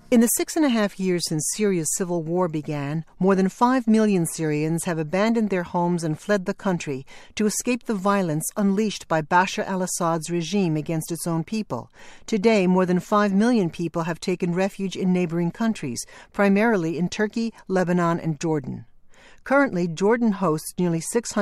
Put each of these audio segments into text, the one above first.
In the 6.5 years since Syria's civil war began, more than 5 million Syrians have abandoned their homes and fled the country to escape the violence unleashed by Bashar al-Assad's regime against its own people. Today, more than 5 million people have taken refuge in neighboring countries, primarily in Turkey, Lebanon, and Jordan. Currently, Jordan hosts nearly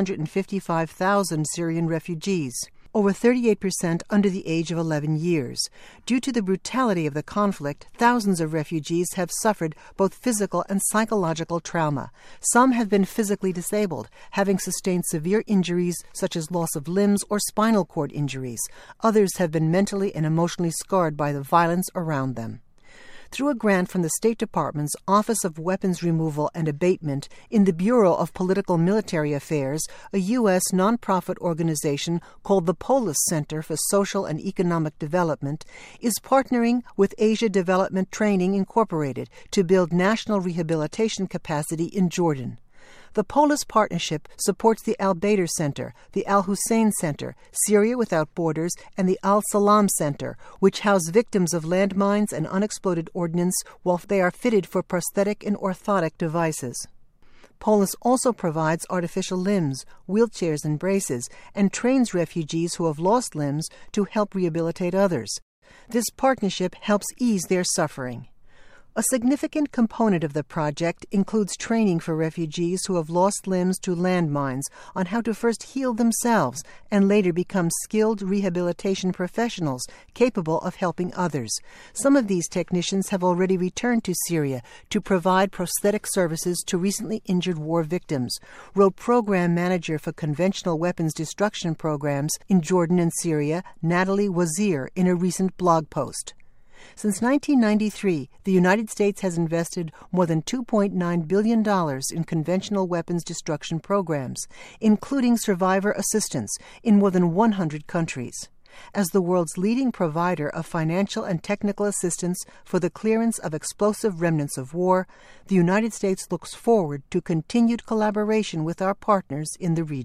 655,000 Syrian refugees, over 38% under the age of 11 years. Due to the brutality of the conflict, thousands of refugees have suffered both physical and psychological trauma. Some have been physically disabled, having sustained severe injuries such as loss of limbs or spinal cord injuries. Others have been mentally and emotionally scarred by the violence around them. Through a grant from the State Department's Office of Weapons Removal and Abatement in the Bureau of Political Military Affairs, a U.S. nonprofit organization called the Polis Center for Social and Economic Development is partnering with Asia Development Training Incorporated to build national rehabilitation capacity in Jordan. The Polis Partnership supports the Al-Badr Center, the Al-Hussein Center, Syria Without Borders, and the Al-Salam Center, which house victims of landmines and unexploded ordnance while they are fitted for prosthetic and orthotic devices. Polis also provides artificial limbs, wheelchairs and braces, and trains refugees who have lost limbs to help rehabilitate others. This partnership helps ease their suffering. A significant component of the project includes training for refugees who have lost limbs to landmines on how to first heal themselves and later become skilled rehabilitation professionals capable of helping others. Some of these technicians have already returned to Syria to provide prosthetic services to recently injured war victims, wrote Program Manager for Conventional Weapons Destruction Programs in Jordan and Syria, Natalie Wazir, in a recent blog post. Since 1993, the United States has invested more than $2.9 billion in conventional weapons destruction programs, including survivor assistance, in more than 100 countries. As the world's leading provider of financial and technical assistance for the clearance of explosive remnants of war, the United States looks forward to continued collaboration with our partners in the region.